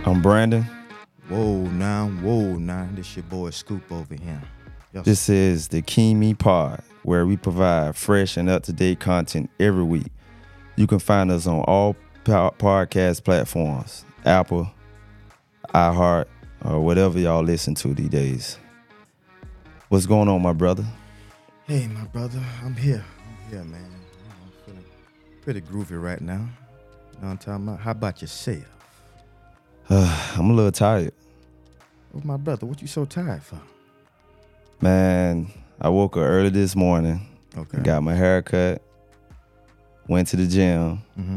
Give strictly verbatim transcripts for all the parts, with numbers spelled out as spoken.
I'm Brandon. Whoa, now, whoa, now. This your boy Scoop over here. Yes. This is the King Me Pod, where we provide fresh and up-to-date content every week. You can find us on all po- podcast platforms, Apple, iHeart, or whatever y'all listen to these days. What's going on, my brother? Hey, my brother, I'm here. I'm here, man. I'm feeling pretty groovy right now. You know what I'm talking about? How about yourself? Uh, I'm a little tired. Oh, my brother, what you so tired for? Man, I woke up early this morning. Okay. Got my hair cut. Went to the gym. Mm-hmm.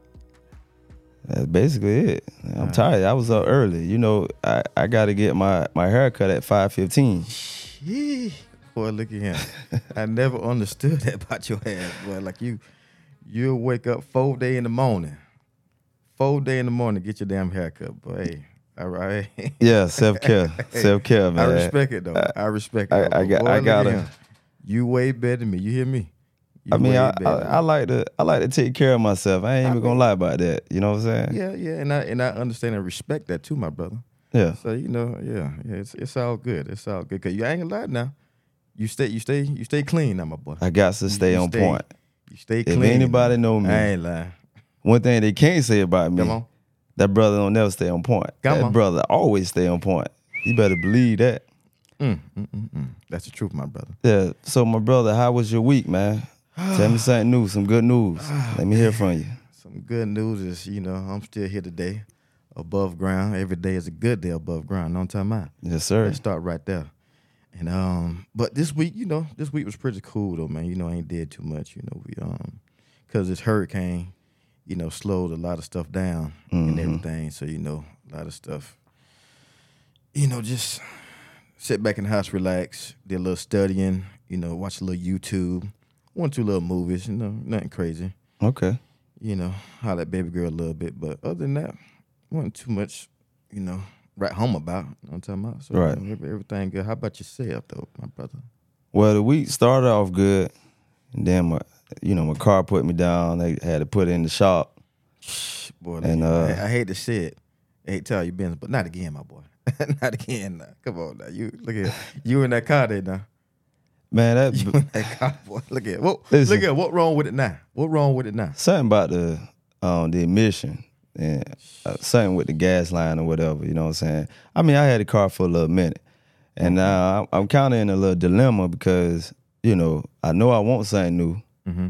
That's basically it. I'm Right. tired. I was up early. You know, I, I got to get my, my hair cut at five fifteen. Shee. Boy, look at him. I never understood that about your ass, boy. Like you, you'll wake up four day in the morning. Four day in the morning, get your damn haircut, boy. Hey, all right. Yeah, self-care. Self-care, man. I respect it, though. I, I respect it. I- though. I got- Boy, I look at gotta- him. You way better than me. You hear me? You I mean, way I, better I, than I me. like to I like to take care of myself. I ain't I even gonna mean- lie about that. You know what I'm saying? Yeah, yeah, and I and I understand and respect that too, my brother. Yeah. So you know, yeah, yeah, it's it's all good. It's all good. Cause you I ain't gonna lie now. You stay, you stay, you stay clean now, my boy. I got to stay you on stay- point. You stay If clean. anybody know me, I ain't lying. one thing they can't say about me, Come on. that brother don't never stay on point. Come that on. brother always stay on point. You better believe that. Mm, mm, mm, mm. That's the truth, my brother. Yeah. So my brother, how was your week, man? Tell me something new, some good news. Let me hear from you. Some good news is, you know, I'm still here today, above ground. Every day is a good day above ground. Know what I'm talking about? Yes, sir. Let's start right there. And um, but this week, you know, this week was pretty cool though, man. You know, I ain't did too much. You know, we um, cause this hurricane, you know, slowed a lot of stuff down and Mhm. everything. So you know, a lot of stuff. You know, just sit back in the house, relax, did a little studying. You know, watch a little YouTube, one two little movies. You know, nothing crazy. Okay. You know, holler at baby girl a little bit, but other than that, wasn't too much. You know. Right home about, you know what I'm talking about? So, Right. you know, every- everything good. How about yourself, though, my brother? Well, the week started off good, and then my, you know, my car put me down. They had to put it in the shop. Shh, boy, And, look, uh, I, I hate to say it. I hate to tell you business, but not again, my boy. Not again now. Come on now. You look at you in that car there now. Man, that You in that car, boy. Look at what Listen. look at what wrong with it now? What wrong with it now? something about the um the emission and uh, something with the gas line or whatever, you know what I'm saying? I mean, I had the car for a little minute, and now I'm, I'm kind of in a little dilemma because, you know, I know I want something new, Mm-hmm.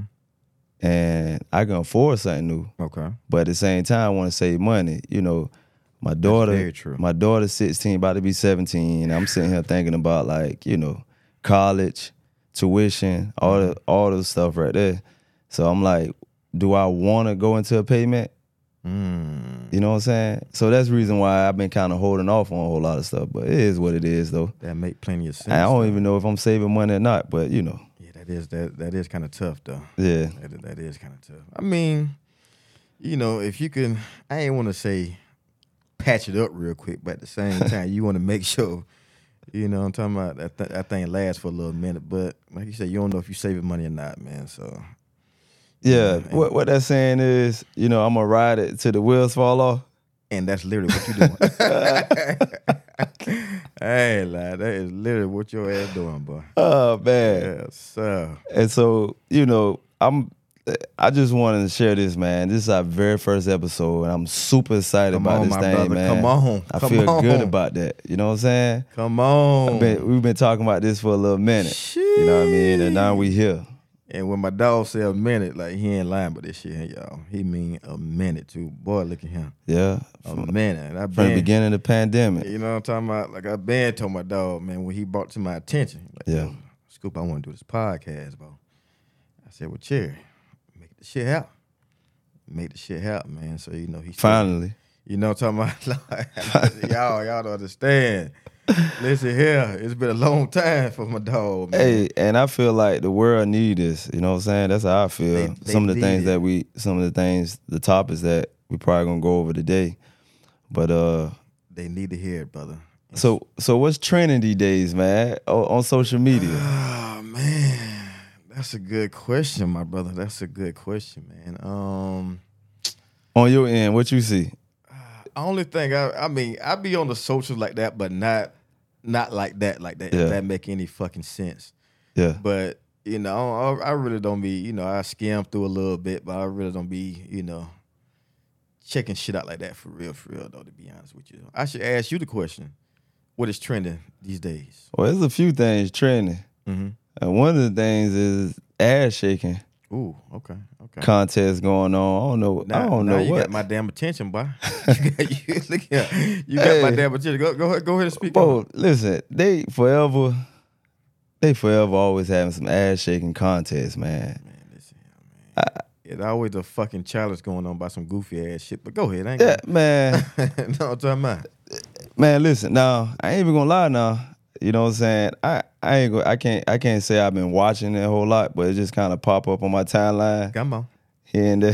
and I can afford something new, Okay. but at the same time, I want to save money. You know, my daughter, very true. my daughter's sixteen, about to be seventeen. I'm sitting here thinking about, like, you know, college, tuition, all the all the stuff right there. So I'm like, do I want to go into a payment? Mm, You know what I'm saying? So that's the reason why I've been kind of holding off on a whole lot of stuff. But it is what it is, though. that make plenty of sense. I don't though. even know if I'm saving money or not, but, you know, Yeah, that is that that is kind of tough though. yeah. That, that is kind of tough. I mean, you know, if you can, I ain't want to say patch it up real quick, but at the same time, you want to make sure, you know, what I'm talking about that, th- that thing lasts for a little minute. But like you said, you don't know if you're saving money or not, man. So Yeah, and- what what that's saying is, you know, I'm gonna ride it till the wheels fall off. and that's literally what you're doing. Hey, lad, that is literally what your ass doing, boy. Oh man. Yes, sir. And so, you know, I'm I just wanted to share this, man. This is our very first episode, and I'm super excited Come about on, this my thing, brother. man. Come on. I Come feel on. good about that. You know what I'm saying? Come on. I've been- we've been talking about this for a little minute. You know what I mean? And now we here. And when my dog say a minute, like he ain't lying about this shit, y'all. He mean a minute too. Boy, look at him. Yeah. A From, minute. And I from the been, beginning of the pandemic. you know what I'm talking about? Like I been told my dog, man, when he brought to my attention, like, Yeah. yo, Scoop, I want to do this podcast, bro. I said, well, Cherry, make the shit happen. Make the shit happen, man. So, you know, he Finally. You know what I'm talking about? y'all, y'all don't understand. Listen here, it's been a long time for my dog, man. Hey, and I feel like the world need this. You know what I'm saying? That's how I feel. They- they some of the need things it. that we, some of the things, the topics that we probably gonna go over today. But uh, They need to hear it, brother. so so what's trending these days, man, on, on social media? Oh man, that's a good question, my brother. That's a good question, man. Um, On your end, what you see? only thing I, I mean, I be on the socials like that, but not, not like that, like that. Yeah. If that make any fucking sense. Yeah. But you know, I, I really don't be, you know, I skim through a little bit, but I really don't be, you know, checking shit out like that for real, for real though. To be honest with you, I should ask you the question: what is trending these days? Well, there's a few things trending. Mm-hmm. And one of the things is ass shaking. Ooh, okay, okay. Contest going on. I don't know. Now, I don't now know you what. got my damn attention, boy. you got, you, look here. You got Hey. my damn attention. Go, go ahead, go ahead and speak. Bro, on. listen, they forever, they forever always having some ass shaking contests, man. Man, listen here, man. I, It's always a fucking challenge going on by some goofy ass shit. But go ahead, I ain't yeah, man, gonna, no, I'm talking about. man. Listen, now I ain't even gonna lie. Now, you know what I'm saying? I, I ain't. Go, I can't. I can't say I've been watching it a whole lot, but it just kind of pop up on my timeline Come on, here and there.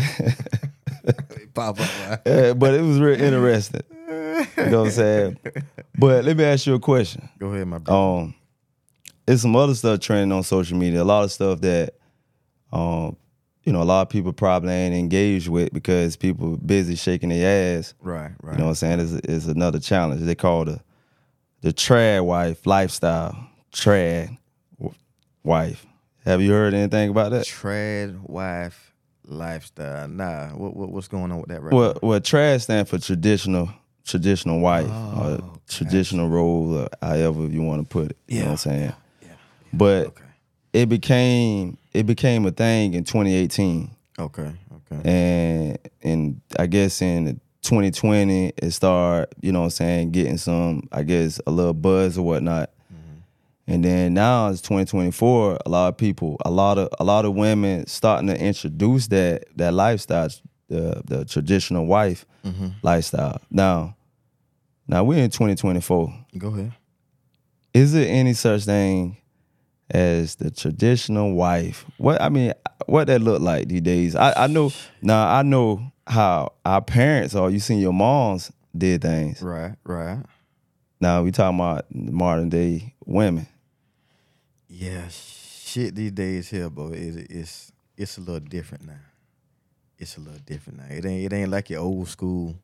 pop up. Right? Yeah, but it was real interesting. You know what I'm saying? But let me ask you a question. Go ahead, my brother. Um, there's some other stuff trending on social media. A lot of stuff that, um, you know, a lot of people probably ain't engaged with because people busy shaking their ass. Right, right. You know what I'm saying? Is is another challenge. They call the the trad wife lifestyle. Trad w- wife. Have you heard anything about that? Trad wife lifestyle. Nah, what, what what's going on with that right Well, well, trad stand for traditional traditional wife, Oh, or gotcha. traditional role, or however you want to put it. You know what I'm saying? now? Yeah, yeah. But Okay, it became it became a thing in twenty eighteen, okay, okay. and and I guess in twenty twenty it started, you know what I'm saying, getting some, I guess, a little buzz or whatnot. Mm-hmm. And then now it's twenty twenty-four. A lot of people, a lot of a lot of women starting to introduce that that lifestyle, the the traditional wife Mm-hmm. lifestyle. Now, now we're in twenty twenty-four. Go ahead. Is there any such thing as the traditional wife? What I mean, what that look like these days? I, I know now. I know how our parents or you seen your moms did things. Right, right. Now we talking about modern day women. Yeah, shit these days here, bro. It, it's it's a little different now. It's a little different now. It ain't it ain't like your old school,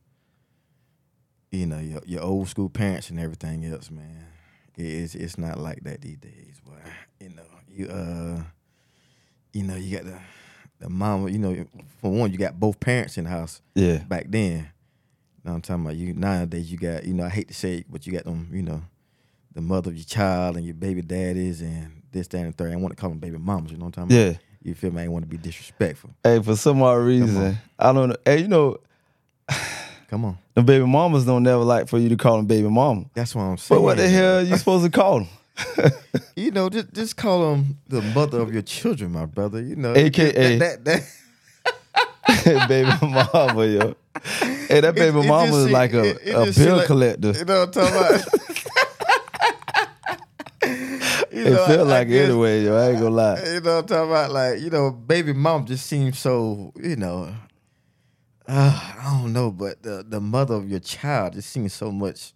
you know, your your old school parents and everything else, man. It, it's it's not like that these days, boy. You know, you uh, you know, you got the the mama. You know, for one, you got both parents in the house. Yeah, Back then, you know what I'm talking about. You nowadays, you got, you know, I hate to say it, but you got them, you know, the mother of your child and your baby daddies and this, that, and the third. I want to call them baby mamas. You know what I'm talking about? yeah. You feel me? I ain't want to be disrespectful. Hey, for some odd reason, I don't know. Hey, you know, Come on. the baby mamas don't never like for you to call them baby mama. That's what I'm saying. But what the hell you supposed to call them? You know, just just call them the mother of your children, my brother. You know, A K A that, that, that baby mama, yo. Hey, that baby it mama just is seem- like a, it- it a just seem bill like- collector. You know what I'm talking about? You It know, feel I- I like it guess- anyway, yo. I ain't gonna lie. You know what I'm talking about? Like, you know, baby mom just seems so, you know, uh, I don't know, but the, the mother of your child just seems so much,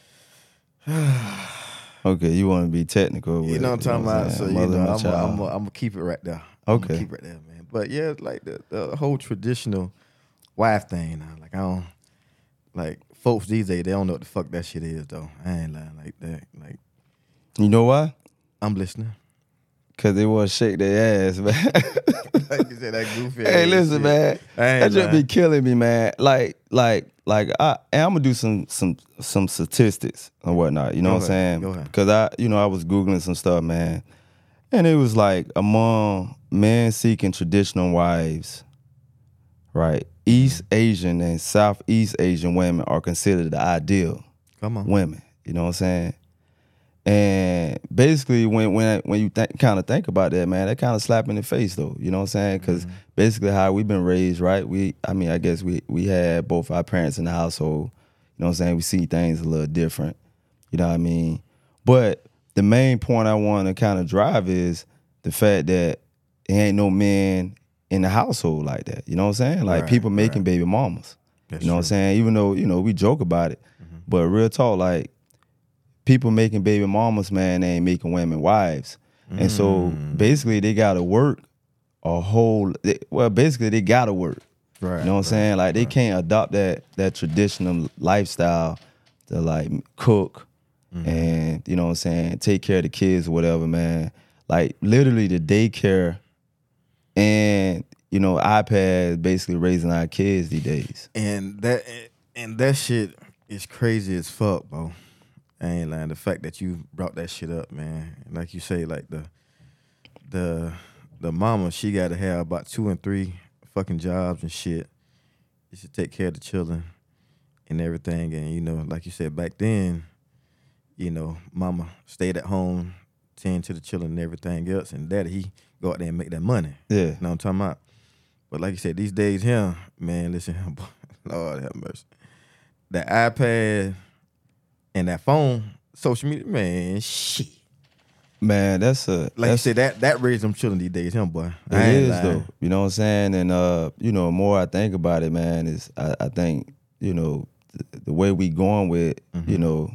Okay, you want to be technical with you know what it, I'm talking about? saying? So, you Mother know, and I'm child. going I'm to keep it right there. I'm Okay. gonna keep it right there, man. But yeah, it's like the, the whole traditional wife thing now. Like, I don't, like, folks these days, they don't know what the fuck that shit is, though. I ain't lying like that. Like, You know why? I'm listening. Cause they want to shake their ass, man. Like you said, that goofy Hey, ass listen, shit. man. I ain't That just be lying. killing me, man. Like, like, like, I, and I'm gonna do some, some, some statistics and whatnot. You know Go what I'm ahead, saying? go ahead. Because I, you know, I was googling some stuff, man, and it was like among men seeking traditional wives, right? East Asian and Southeast Asian women are considered the ideal Come on. women. You know what I'm saying? And basically, when when when you th- kind of think about that, man, that kind of slap in the face, though. You know what I'm saying? Because Mm-hmm. basically, how we've been raised, right? We, I mean, I guess we we had both our parents in the household. You know what I'm saying? We see things a little different. You know what I mean? But the main point I want to kind of drive is the fact that there ain't no men in the household like that. You know what I'm saying? Like Right, people making right. baby mamas. That's you know what I'm true. saying? Even though, you know, we joke about it, but real talk, like people making baby mamas, man, they ain't making women wives. And so Mm. basically they gotta work a whole, they, well, basically they gotta work. Right. You know what I'm right, saying? Like they right. can't adopt that that traditional lifestyle to like cook Mhm. and you know what I'm saying, take care of the kids or whatever, man. Like literally the daycare and you know iPad basically raising our kids these days. And that and that shit is crazy as fuck, bro. I ain't lying. The fact that you brought that shit up, man. Like you say, like the the the mama, she got to have about two and three fucking jobs and shit. She should take care of the children and everything. And you know, like you said back then, you know, mama stayed at home, tend to the children and everything else, and daddy he go out there and make that money. Yeah. You know what I'm talking about? But like you said, these days here, man, listen, Lord have mercy. That iPad and that phone, social media, man, shit. Man, that's a Like you that's, said, that that raised them children these days, him boy. it I ain't is lying. though. You know what I'm saying? And uh, you know, the more I think about it, man, is I, I think, you know, the, the way we going with, Mhm. you know,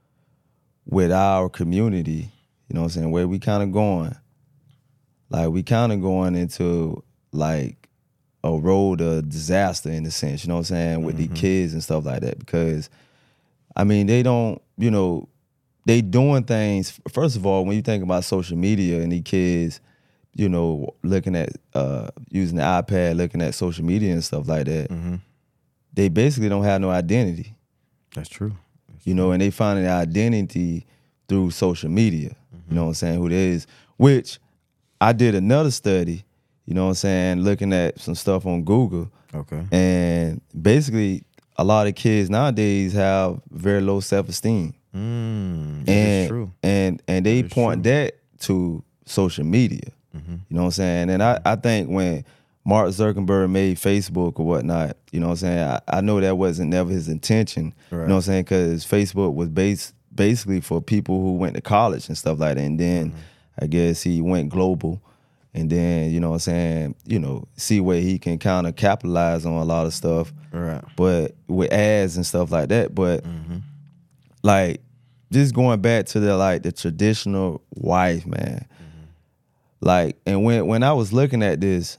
with our community, you know what I'm saying, where we kind of going. Like we kind of going into like a road of disaster in a sense, you know what I'm saying, with Mhm. the kids and stuff like that. Because I mean, they don't, you know, they doing things. First of all, when you think about social media and these kids, you know, looking at uh, using the iPad, looking at social media and stuff like that, Mhm. they basically don't have no identity, That's true. That's you know, and they finding their identity through social media. Mm-hmm. You know what I'm saying? Who it is, which I did another study, you know what I'm saying, looking at some stuff on Google, true. Okay. and basically a lot of kids nowadays have very low self-esteem. Mm, that and is true. and and they That is point true. that to social media. Mhm. You know what I'm saying? And I, I think when Mark Zuckerberg made Facebook or whatnot, you know what I'm saying, I, I know that wasn't never his intention. Right. You know what I'm saying? Because Facebook was based basically for people who went to college and stuff like that. And then Mhm. I guess he went global. And then, you know what I'm saying, you know, see where he can kind of capitalize on a lot of stuff. Right. But with ads and stuff like that. But Mhm. like just going back to the like the traditional wife, man. Mm-hmm. Like, and when when I was looking at this,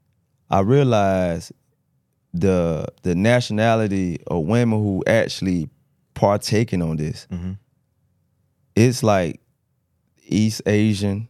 I realized the the nationality of women who actually partaking on this. Mhm. It's like East Asian,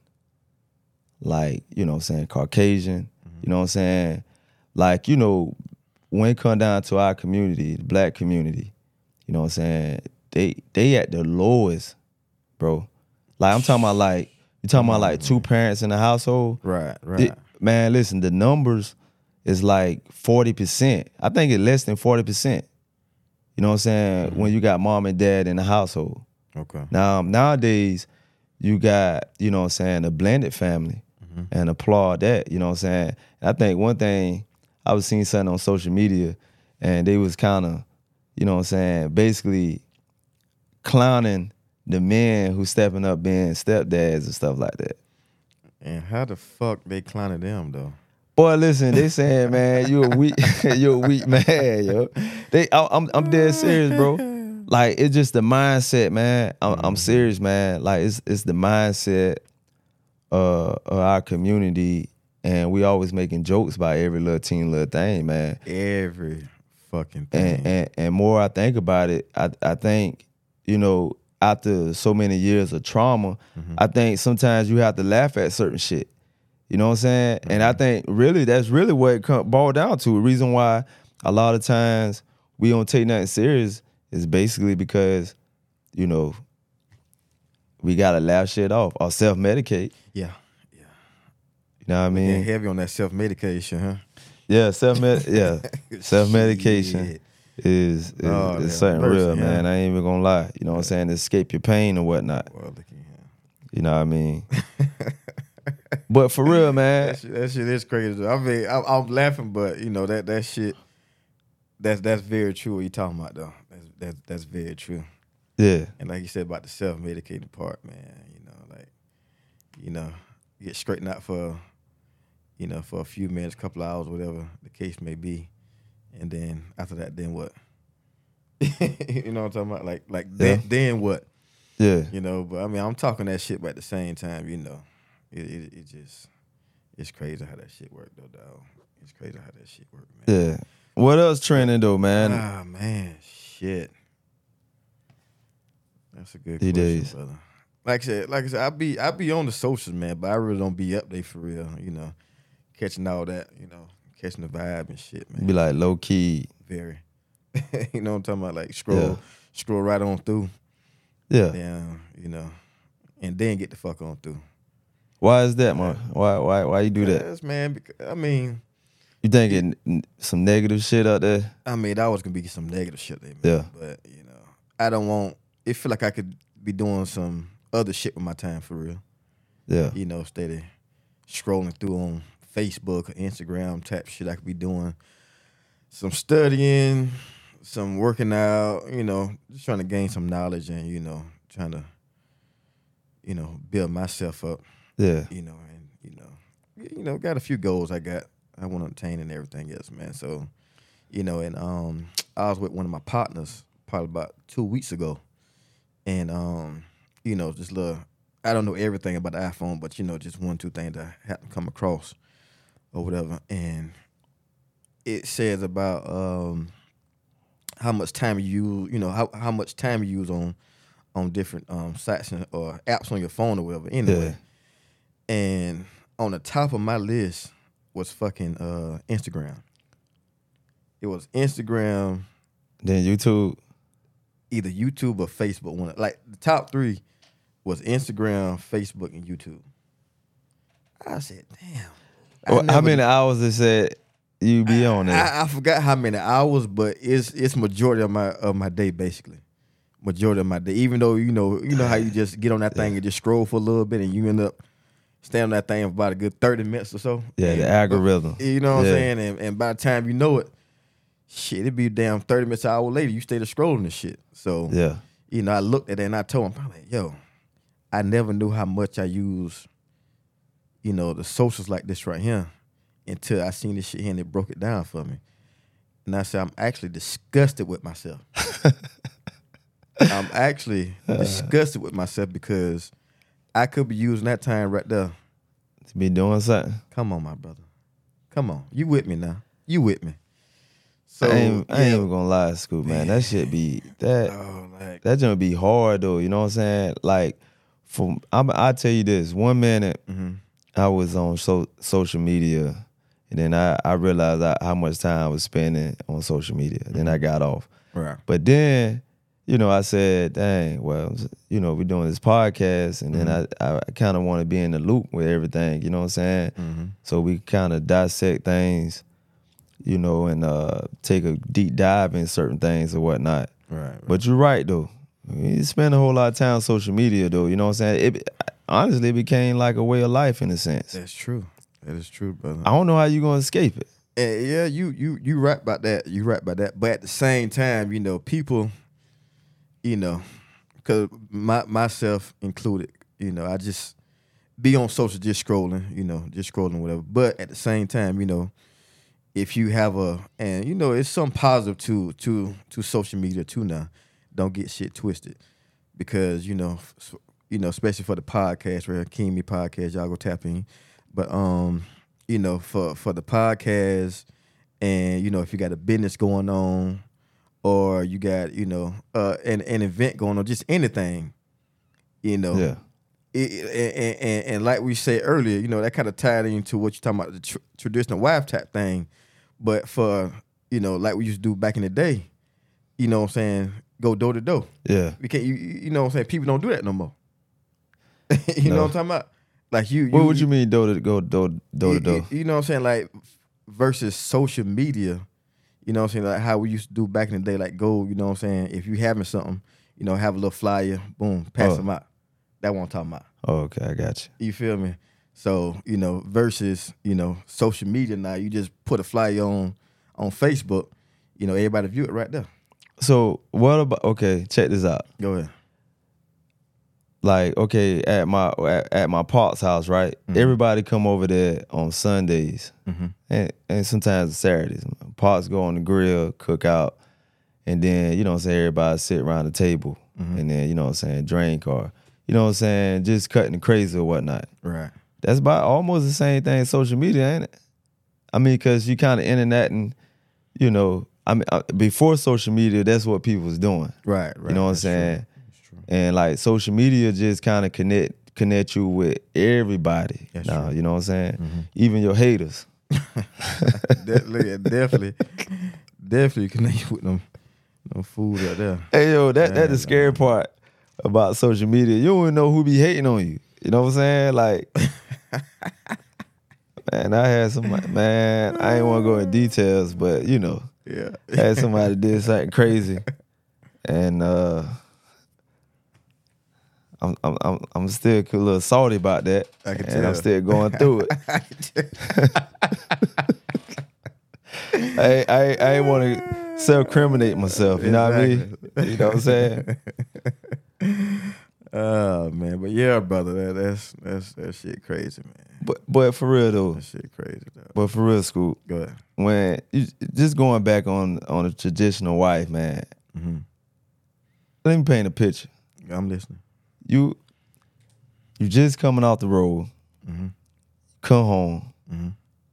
like, you know what I'm saying, Caucasian, you know what I'm saying? Like, you know, when it come down to our community, the black community, you know what I'm saying, they they at the lowest, bro. Like I'm talking about like, you talking Come about on, like two man. parents in the household. Right. Right. Th- man, listen, the numbers is like forty percent. I think it's less than forty percent. You know what I'm saying? When you got mom and dad in the household. Okay. Now, nowadays, you got, you know what I'm saying, a blended family, Mhm. and applaud that, you know what I'm saying? And I think one thing, I was seeing something on social media, and they was kind of, you know what I'm saying, basically clowning the men who stepping up being stepdads and stuff like that. And how the fuck they clowning them though? Boy, listen, they saying, man, you a weak, you a weak man, yo. They, I, I'm, I'm dead serious, bro. Like it's just the mindset, man. I'm, I'm serious, man. Like it's, it's the mindset uh, of our community, and we always making jokes about every little teeny little thing, man. Every fucking thing. And and and more I think about it, I I think, you know, after so many years of trauma, Mm-hmm. I think sometimes you have to laugh at certain shit. You know what I'm saying? Mm-hmm. And I think really that's really what it come boiled down to. The reason why a lot of times we don't take nothing serious is basically because, you know, we gotta laugh shit off or self-medicate. Yeah. You know what I And mean? heavy on that self medication, huh? Yeah, self med yeah. Self-medication Shit. is is, Lord is have something mercy, real, yeah. man. I ain't even gonna lie. You know what I'm saying? To escape your pain or whatnot. Well, look at him. You know what I mean? But for real, man. That shit, that shit is crazy. I mean, I, I'm laughing, but you know that that shit. That's that's very true. What you talking about though? That's that's that's very true. Yeah. And like you said about the self medicating part, man. You know, like you know, you get straightened out for, you know, for a few minutes, couple of hours, whatever the case may be, and then after that, then what? You know what I'm talking about? Like like Yeah. then then what? Yeah. You know, but I mean, I'm talking that shit, but at the same time, you know, it it, it just it's crazy how that shit work though, dog. It's crazy how that shit work, man. Yeah. What else trending though, man? Ah, man, shit. That's a good These question, days. brother. Like I said, like I said, I be I be on the socials, man, but I really don't be up there for real. You know, catching all that, you know, catching the vibe and shit, man. Be like low key. Very. You know what I'm talking about? Like scroll, Yeah. scroll right on through. Yeah. Then, you know, and then get the fuck on through. Why is that, man? Why why why you do that? Yes, man. Because, I mean, You thinking n- some negative shit out there? I mean, that was gonna be some negative shit there, man. Yeah. But you know, I don't want. It feel like I could be doing some other shit with my time for real. Yeah. You know, steady scrolling through on Facebook or Instagram type shit. I could be doing some studying, some working out. You know, just trying to gain some knowledge and you know, trying to, you know, build myself up. Yeah. You know, and you know, you know, got a few goals I got. I want to obtain and everything else, man. So, you know, and um, I was with one of my partners probably about two weeks ago, and um, you know, just little. I don't know everything about the iPhone, but you know, just one two things that I happened to come across or whatever, and it says about um how much time you use, you know, how how much time you use on on different um sites and, or apps on your phone or whatever. Anyway, yeah. And on the top of my list was fucking uh, Instagram. It was Instagram. Then YouTube. Either YouTube or Facebook. One like the top three was Instagram, Facebook, and YouTube. I said, damn. I Well, how many did, hours it said you be I, on there? I, I forgot how many hours, but it's it's majority of my of my day basically. Majority of my day. Even though you know you know how you just get on that thing yeah. and just scroll for a little bit and you end up stay on that thing for about a good thirty minutes or so. Yeah, and, the algorithm. You know what yeah. I'm saying? And, and by the time you know it, shit, it be damn thirty minutes, an hour later, you stay there scrolling and shit. So, yeah. you know, I looked at it and I told him, I'm like, yo, I never knew how much I use, you know, the socials like this right here until I seen this shit here and it broke it down for me. And I said, I'm actually disgusted with myself. I'm actually disgusted with myself because I could be using that time right there to be doing something. Come on, my brother. Come on. You with me now. You with me. So I ain't, yeah. I ain't even gonna lie, Scoop, man. man. That shit be that oh, like, that gonna be hard though, you know what I'm saying? Like from I'm I tell you this, one minute mm-hmm. I was on so, social media and then I, I realized I, how much time I was spending on social media. Mm-hmm. Then I got off. Right. But then you know, I said, dang, well, you know, we're doing this podcast, and mm-hmm. then I, I kind of want to be in the loop with everything, you know what I'm saying? Mm-hmm. So we kind of dissect things, you know, and uh, take a deep dive in certain things or whatnot. Right, right. But you're right, though. You spend a whole lot of time on social media, though, you know what I'm saying? It honestly, it became like a way of life in a sense. That's true. That is true, brother. I don't know how you're going to escape it. And yeah, you you you right about that. You right about that. But at the same time, you know, people... You know, because my myself included, you know, I just be on social just scrolling, you know, just scrolling whatever. But at the same time, you know, if you have a and you know, it's some positive to to to social media too now. Don't get shit twisted. Because, you know, you know, especially for the podcast, where King Me podcast, y'all go tap in. But um, you know, for for the podcast and you know, if you got a business going on, or you got, you know, uh, an an event going on, just anything, you know. Yeah. It, and, and, and like we said earlier, you know, that kind of tied into what you're talking about, the tr- traditional wife tap thing. But for, you know, like we used to do back in the day, you know what I'm saying, go door to door. Yeah. We can't, you, you know what I'm saying, people don't do that no more. you no. know what I'm talking about? Like you. What you, would you mean door to go door, door to door? You, you know what I'm saying? Like versus social media. You know what I'm saying? Like how we used to do back in the day, like go, you know what I'm saying? If you having something, you know, have a little flyer, boom, pass oh. them out. That's what I'm talking about. Oh, okay, I got you. You feel me? So, you know, versus, you know, social media now, you just put a flyer on on Facebook, you know, everybody view it right there. So what about, okay, check this out. Go ahead. Like, okay, at my at, at my Park's house, right? Mm-hmm. Everybody come over there on Sundays mm-hmm. and, and sometimes Saturdays. Parks go on the grill, cook out, and then, you know what I'm saying, everybody sit around the table mm-hmm. and then, you know what I'm saying, drink or, you know what I'm saying, just cutting the crazy or whatnot. Right. that's about almost the same thing as social media, ain't it? I mean, because you kind of internet and, you know, I mean, uh, before social media, that's what people was doing. Right, right. You know what I'm That's saying? true. That's true. And like social media just kind of connect connect you with everybody. That's now, true. you know what I'm saying? Mhm. Even your haters. definitely, definitely, definitely connect with them, them fools out there. Hey yo, that that's the Man, scary um, part about social media. You don't even know who be hating on you. You know what I'm saying? Like, man, I had somebody, man, I ain't want to go in details, but you know, Yeah. I had somebody did something crazy, and uh, I'm I'm I'm I'm still a little salty about that, I can and tell. I'm still going through it. I I I ain't want to self-criminate myself. You know what I mean? You know what I'm saying? Oh man, but yeah, brother, that, that's that's that shit crazy, man. But but for real though, That shit crazy, though. but for real, Scoop. Go ahead. When you, just going back on on a traditional wife, man. Mm-hmm. Let me paint a picture. I'm listening. You you just coming off the road, Mm-hmm. come home. Mm-hmm.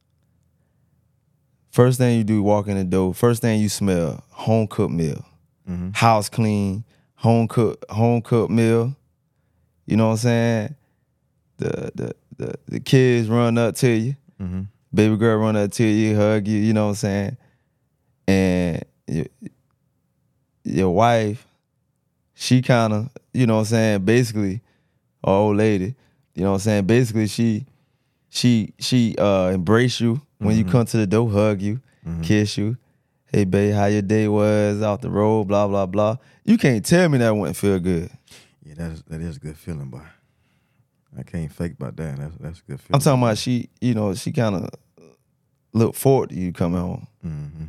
First thing you do, walk in the door. First thing you smell, home cooked meal, Mm-hmm. house clean, home cooked home cooked meal. You know what I'm saying? The the the the kids run up to you. Mm-hmm. Baby girl run up to you, hug you, you know what I'm saying? And your, your wife, she kind of, you know what I'm saying, basically, or old lady, you know what I'm saying, basically she she she uh embrace you when Mhm. you come to the door, hug you, Mhm. kiss you. Hey babe, how your day was, off the road, blah, blah, blah. You can't tell me that wouldn't feel good. Yeah, that is that is a good feeling, boy. I can't fake about that. That's that's a good feeling. I'm talking about she, you know, she kind of look forward to you coming home. Mm-hmm.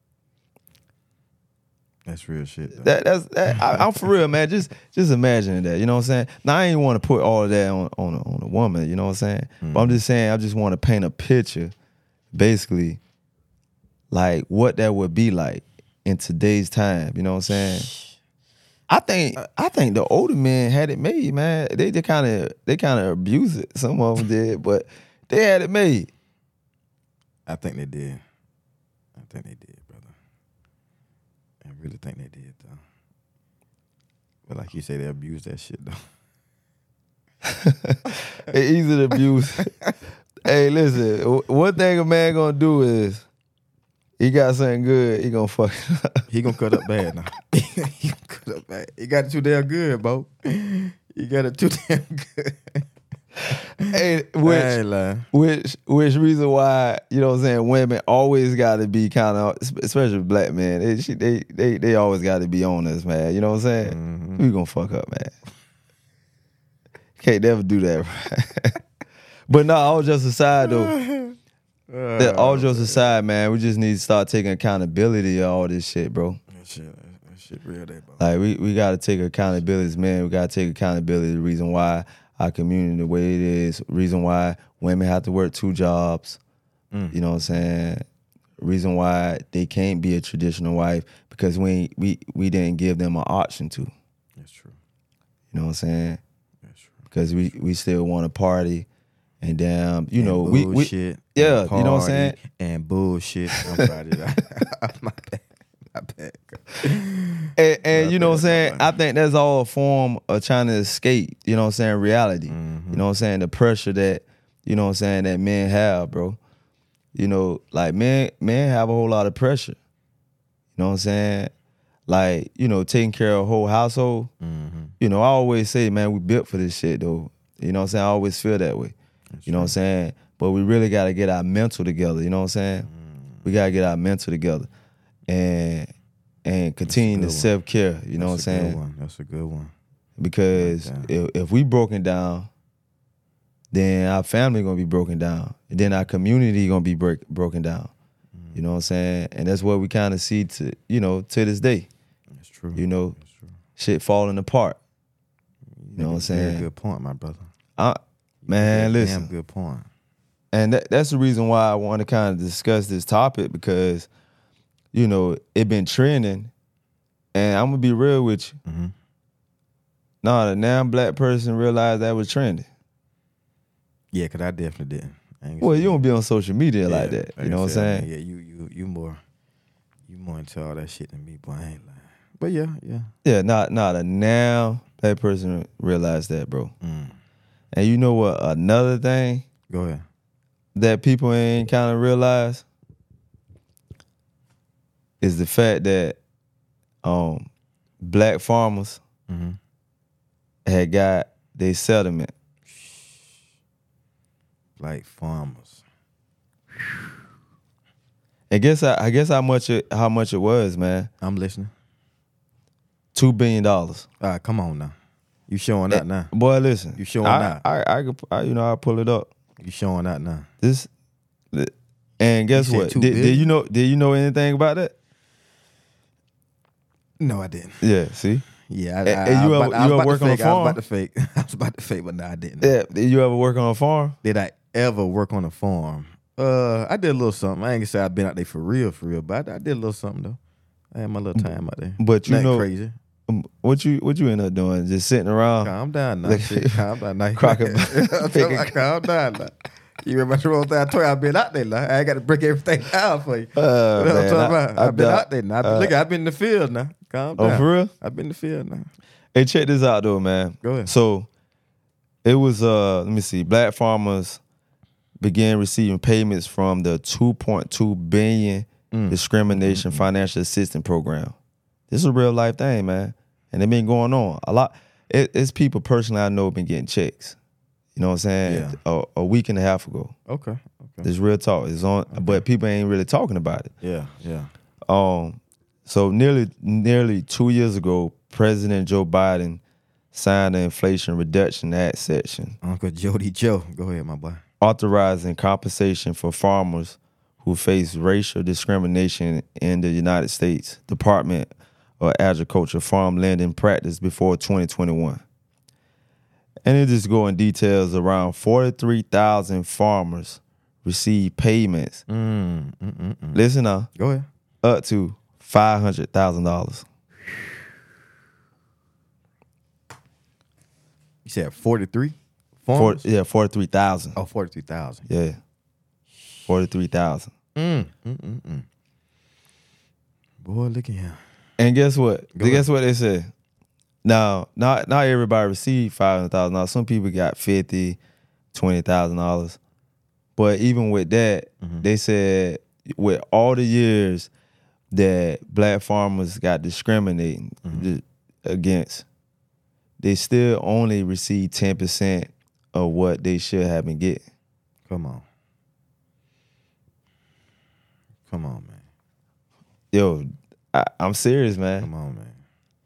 That's real shit, though. That that's that, I, I'm for real, man. Just just imagine that. You know what I'm saying? Now I ain't want to put all of that on on a, on a woman. You know what I'm saying? But I'm Mhm. just saying I just want to paint a picture, basically, like what that would be like in today's time. You know what I'm saying? I think I think the older men had it made, man. They they kind of they kind of abused it. Some of them did, but they had it made. I think they did. I think they did, brother. I really think they did, though. But like you say, they abused that shit, though. It's easy to abuse. Hey, listen. w- One thing a man gonna do is he got something good. He gonna fuck it up. He gonna cut up bad now. He gonna cut up bad. He got it too damn good, bro. He got it too damn good. Hey, I which ain't lying. which which reason why, you know what I'm saying, women always got to be kind of, especially black men, they she- they they they always got to be on us, man. You know what I'm saying? Mhm. We gonna fuck up, man. Can't never do that. Right? But no, all jokes aside though, that all Oh, jokes man. aside, man, we just need to start taking accountability of all this shit, bro. That shit, that shit real, day, bro. Like we, we gotta take accountability, man. We gotta take accountability. The reason why our community the way it is, reason why women have to work two jobs. Mm. You know what I'm saying? Reason why they can't be a traditional wife because we we we didn't give them an option to. That's true. You know what I'm saying? That's true. Because we, we still want to party and damn, you And know, we, we bullshit. yeah, and you know what I'm saying? party And bullshit. I'm sorry. My bad. My bad. And, and My you know what I'm bad, saying? my I think that's all a form of trying to escape, you know what I'm saying, reality. Mhm. You know what I'm saying? The pressure that, you know what I'm saying, that men have, bro. You know, like men men have a whole lot of pressure. You know what I'm saying? Like, you know, taking care of a whole household. Mhm. You know, I always say, man, we built for this shit though. You know what I'm saying? I always feel that way. That's You know what I'm saying? But we really gotta get our mental together, you know what I'm saying? Mm. We gotta get our mental together. And and continue good to one. self-care, you know That's what I'm a good saying? one. That's a good one. Because Like that. if, if we broken down, then our family gonna be broken down. And then our community gonna be break, broken down. You know what I'm saying? And that's what we kind of see to, you know, to this day. That's true. You know, That's true. shit falling apart. You know what I'm make a very saying? good point, my brother. I, You man, make a listen. Damn good point. And that, that's the reason why I want to kind of discuss this topic because, you know, it been trending. And I'm going to be real with you. Mm-hmm. Nah, the now black person realized that was trending. Yeah, cause I definitely didn't. I ain't gonna Well, say you don't that. be on social media Yeah, like that. I You know ain't what I'm say that, saying? man. Yeah, you you you more you more into all that shit than me, boy. I ain't lying. But yeah, yeah. Yeah, not not a now that person realized that, bro. Mm. And you know what? Another thing Go ahead. that people ain't kind of realize is the fact that um black farmers Mm-hmm. had got their settlement. Black farmers. And guess how, I guess how much it how much it was, man. I'm listening. Two billion dollars. All right, come on now. You showing out now. Boy, listen. You showing I, out. I, I, could, I, you know, I pull it up. You showing out now. This, and guess said what? two Did, did billion? you know? Did you know anything about that? No, I didn't. Yeah. See. Yeah, I, And- I, and I you was ever- about, I you was ever about work to on a fake. I was farm? about to fake. I was about to fake, but no, I didn't. Yeah. Did you ever work on a farm? Did I ever work on a farm? Uh, I did a little something. I ain't gonna say I've been out there for real, for real, but I, I did a little something though. I had my little time out there. But you Nothing know- crazy. Um, What you what you end up doing? Just sitting around. Calm down now. Look- Shit. Calm down now. Crockett- I'm talking about calm down now. You remember the wrong thing I told you? I've been out there now. I ain't got to break everything down for you. Uh, You know what I'm man, talking I- about? I I've been doubt- out there now. I've been, uh, look, I've been in the field now. Calm down. Oh, for real? I've been in the field now. Hey, check this out though, man. Go ahead. So it was uh let me see, black farmers began receiving payments from the two point two billion Mm. discrimination financial assistance program. This is a real life thing, man. And it been going on. A lot it, it's people personally I know been getting checks. You know what I'm saying? Yeah. A, a week and a half ago. Okay. Okay. This real talk. It's on but people ain't really talking about it. Yeah. Yeah. Um, so nearly nearly two years ago, President Joe Biden signed the Inflation Reduction Act section, Uncle Jody Joe. Go ahead, my boy. authorizing compensation for farmers who face racial discrimination in the United States Department of Agriculture Farm Lending Practice before twenty twenty-one. And it just go in details around forty-three thousand farmers receive payments. Mm, mm, mm, mm. Listen now, Go ahead. up to five hundred thousand dollars. You said forty-three For, farmers? yeah, forty-three thousand. Oh, forty-three thousand. Yeah, forty-three thousand. Mm, mm, mm, mm. Boy, look at him. And guess what? Go guess what they said? Now, not not everybody received five hundred thousand dollars. Some people got fifty, twenty thousand dollars. But even with that, Mhm. they said with all the years that black farmers got discriminated Mhm. against, they still only received ten percent of what they should have been getting. Come on. Come on, man. Yo, I, I'm serious, man. Come on, man.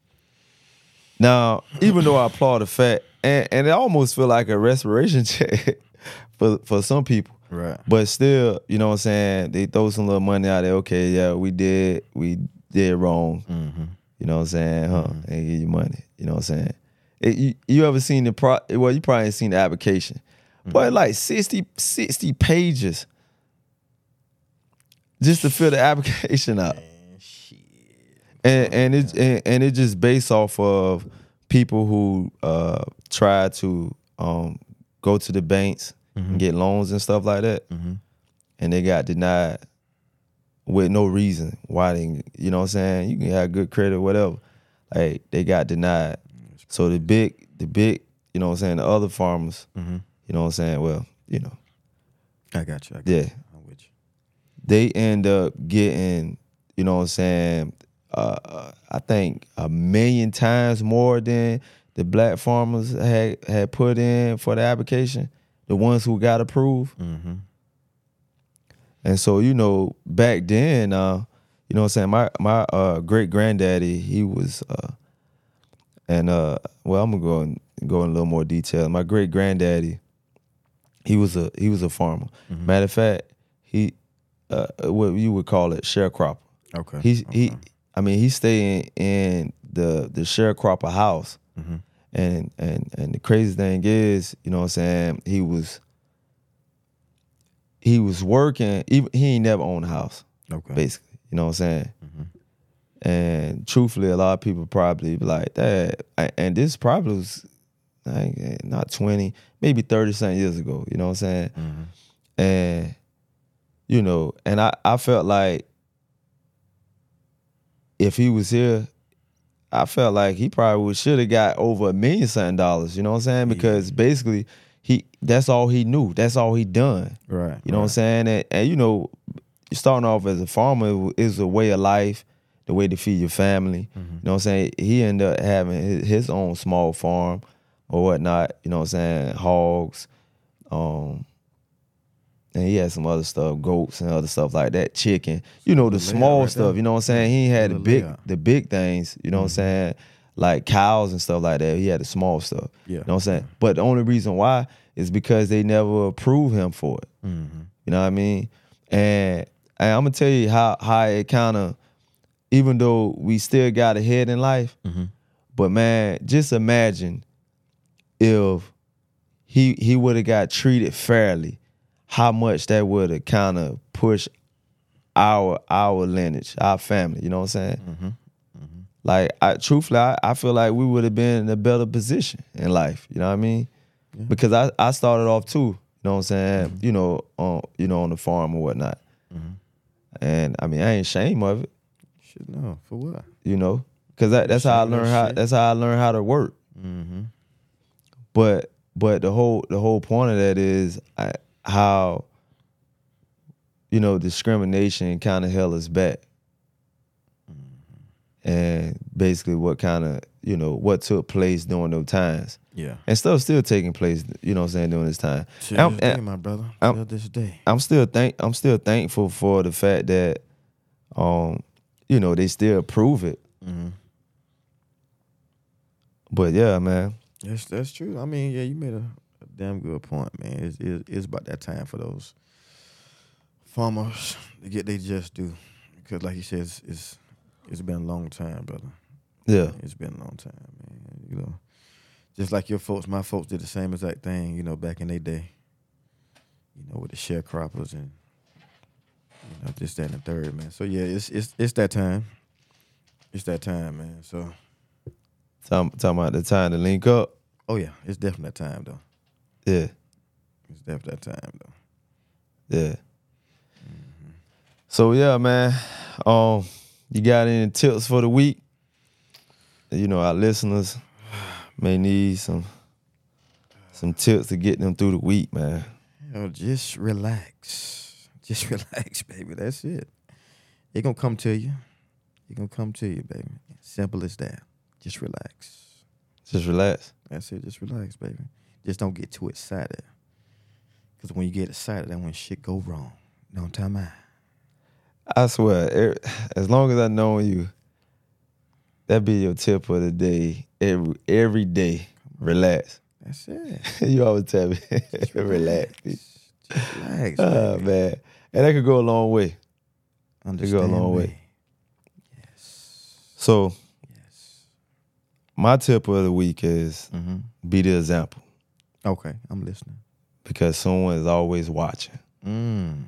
Now, even though I applaud the fact, and, and it almost feel like a respiration check for for some people, Right. but still, you know what I'm saying? They throw some little money out there. Okay, yeah, we did, we did wrong. Mm-hmm. You know what I'm saying? Huh? And give you money. You know what I'm saying? It, you, you ever seen the pro? Well, you probably ain't seen the application, but like sixty, sixty pages just to fill the application out. And and it and, and it just based off of people who uh try to um go to the banks and get loans and stuff like that, Mm-hmm. and they got denied with no reason why they, you know what I'm saying? You can have good credit or whatever. Like they got denied. So the big the big, you know what I'm saying, the other farmers, Mm-hmm. you know what I'm saying, well, you know, I got you. I got Yeah. you. I'm with you. they end up getting, you know what I'm saying, uh, I think a million times more than the black farmers had had put in for the application, the ones who got approved. Mm-hmm. And so, you know, back then, uh, you know what I'm saying, my my uh, great granddaddy, he was, uh, and uh, well, I'm gonna go and go in a little more detail. My great granddaddy, he was a he was a farmer. Mhm. Matter of fact, he uh, what you would call it sharecropper. Okay. He's okay. he, I mean, he's staying in the the sharecropper house, Mm-hmm. and and and the crazy thing is, you know what I'm saying, he was he was working. He, he ain't never owned a house, Okay. basically. You know what I'm saying? Mm-hmm. And truthfully, a lot of people probably be like that. And this probably was like, not twenty, maybe thirty something years ago. You know what I'm saying? Mm-hmm. And you know, and I, I felt like if he was here, I felt like he probably should have got over a million something dollars. You know what I'm saying? Because Yeah. basically, he that's all he knew. That's all he done. Right. You know right. what I'm saying? And, and you know, starting off as a farmer is a way of life, the way to feed your family. Mm-hmm. You know what I'm saying? He ended up having his, his own small farm or whatnot. You know what I'm saying? Hogs. Um, and he had some other stuff, goats and other stuff like that, chicken. You know, the Little small right stuff, there. you know what I'm saying? He ain't had the Little big layout. the big things, you know what I'm saying? Like cows and stuff like that. He had the small stuff. Yeah. You know what I'm saying? But the only reason why is because they never approved him for it. Mm-hmm. You know what I mean? And, and I'm gonna tell you how how it kind of, even though we still got ahead in life, Mm-hmm. but man, just imagine if he he would have got treated fairly, how much that would have kind of pushed our our lineage, our family. You know what I'm saying? Mm-hmm. Mm-hmm. Like, I, truthfully, I, I feel like we would have been in a better position in life. You know what I mean? Yeah. Because I, I started off too. You know what I'm saying? Mm-hmm. You know, on you know on the farm or whatnot. Mm-hmm. And I mean, I ain't ashamed of it. Should know for what? You know, because that, that's how I Ashamed of learned how shit. that's how I learned how to work. Mm-hmm. But but the whole the whole point of that is I, how, you know, discrimination kind of held us back. And basically what kind of, you know, what took place during those times. Yeah. And stuff still taking place, you know what I'm saying, during this time. Till I'm- this day, and my brother. I'm- Till this day. I'm still thank I'm still thankful for the fact that um, you know, they still approve it. Mm-hmm. But yeah, man. That's that's true. I mean, yeah, you made a, a damn good point, man. It's, it's it's about that time for those farmers to get their just due, because, like you said, it's, it's it's been a long time, brother. Yeah. It's been a long time, man. You know, just like your folks, my folks did the same exact thing. You know, back in their day. You know, with the sharecroppers and you know this, that, and the third, man. So yeah, it's it's it's that time. It's that time, man. So. Talking, talking about the time to link up. Oh yeah, it's definitely that time though. Yeah. It's definitely that time though. Yeah. Mm-hmm. So yeah, man. Um, you got any tips for the week? You know, our listeners may need some some tips to get them through the week, man. You know, just relax. Just relax, baby. That's it. It gonna come to you. It gonna come to you, baby. Simple as that. Just relax. Just relax. That's it. Just relax, baby. Just don't get too excited. Because when you get excited, that's when shit go wrong. You know what I'm talking about? I swear, as long as I know you, that be your tip of the day. Every every day, relax. That's it. You always tell me, relax. Just relax, Oh, baby. man. And that could go a long way. Understand a long me. way. So, Yes. my tip of the week is Mm-hmm. be the example, Okay, I'm listening. because someone is always watching. Mm.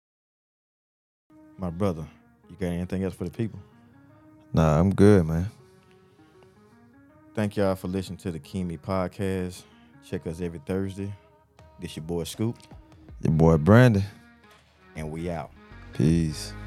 My brother, you got anything else for the people? Nah, I'm good, man. Thank y'all for listening to the Kimi podcast. Check us every Thursday. This your boy Scoop, Your boy Brandon. and we out. Peace.